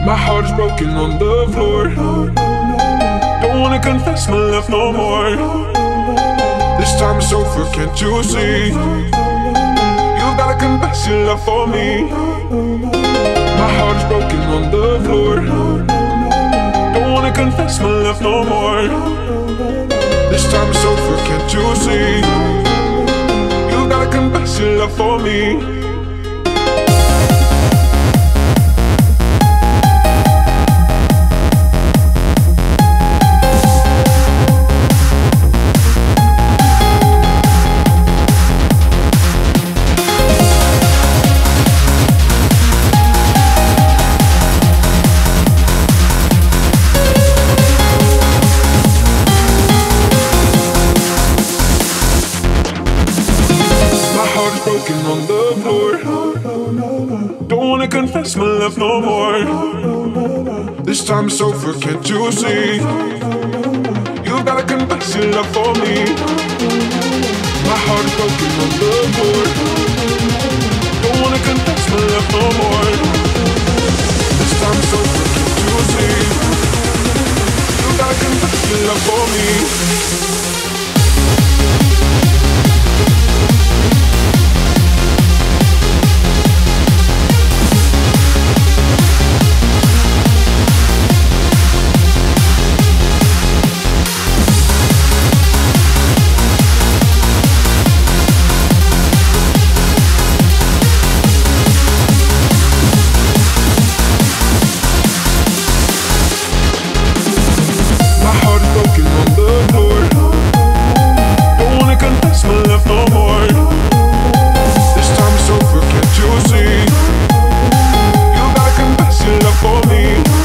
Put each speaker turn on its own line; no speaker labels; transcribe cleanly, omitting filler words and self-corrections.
My heart is broken on the floor. Don't wanna confess my love no more. This time it's over, can't you see? You gotta confess your love for me. My heart is broken on the floor. Don't wanna confess my love no more. This time it's over, can't you see? You gotta confess your love for me. Broken on the floor. Don't wanna confess my love no more. This time it's over, can't you see? You gotta confess your love for me. My heart is broken on the floor. Don't wanna confess my love no more. This time it's over, can't you see? You gotta confess your love for me. For me